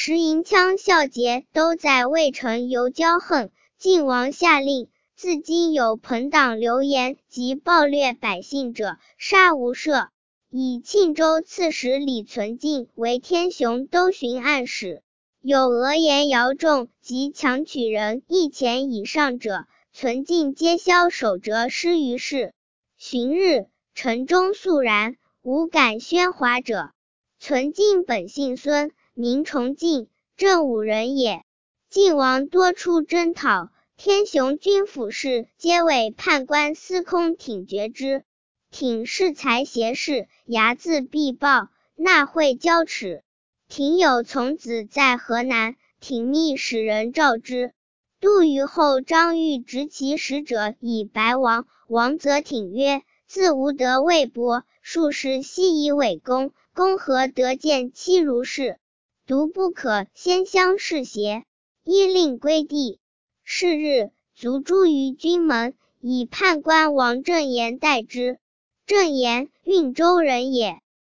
时银羌孝节都在渭城游骄横，晋王下令，自今有朋党流言及暴掠百姓者，杀无赦。以庆州刺史李存敬为天雄都巡按使，有讹言谣众及强取人1000以上者，存敬皆枭首折施于市。旬日，城中肃然，无敢喧哗者。存敬本姓孙，名崇敬，正武人也。晋王多出征讨，天雄军府事皆为判官司空挺决之。挺恃才挟势，睚眦必报，纳贿交耻。挺有从子在河南，挺密使人召之。杜虞后张玉执其使者以白王，王则挺曰：自无得魏博，数十悉以伪公，公何得见妻如是？独不可先相视邪？依令归地。是日，卒诛于军门，以判官王正言代之。正言，运州人也。